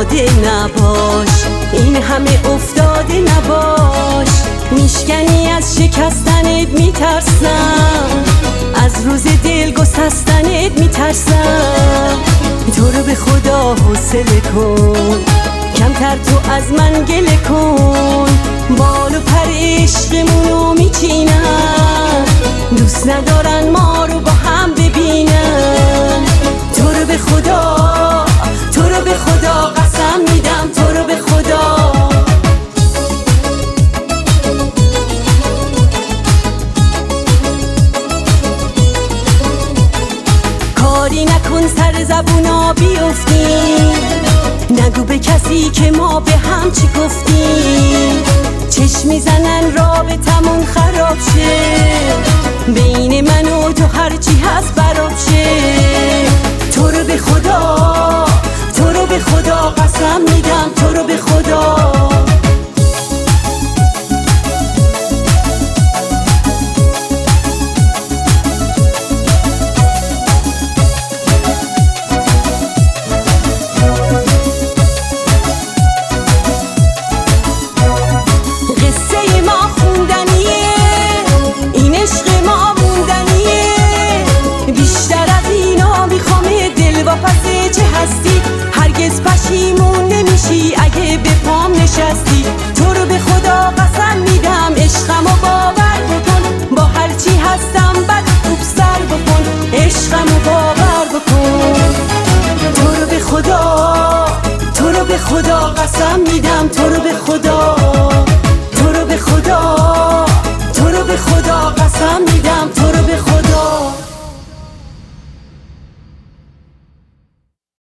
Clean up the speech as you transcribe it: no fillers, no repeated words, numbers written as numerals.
ایستاده نباش، این همه افتاده نباش. میشکنی از شکستنت میترسم، از روز دل گسستنت میترسم. تو رو به خدا حوصله کن، کمتر تو از من گله کن. بال و پر عشقمونو میچینن، دوست ندارن ما رو با هم ببینن. تو رو به خدا، تو رو به خدا قسم میدم، تو رو به خدا. کاری نکن سر زبونا بیفتیم، نگو به کسی که ما به هم چی گفتیم. چشم میزنن رابطمون خراب شه، بین من و تو هرچی هست براب شه. تو رو به خدا، تو رو به خدا قسم میدم، تو رو به خدا. هرگز پشیمون نمیشی اگه به پام نشستی. تو رو به خدا قسم میدم، عشقمو باور بکن. با هرچی هستم بد خوب سر بکن، عشقمو باور بکن. تو رو به خدا، تو رو به خدا قسم میدم، تو رو به خدا.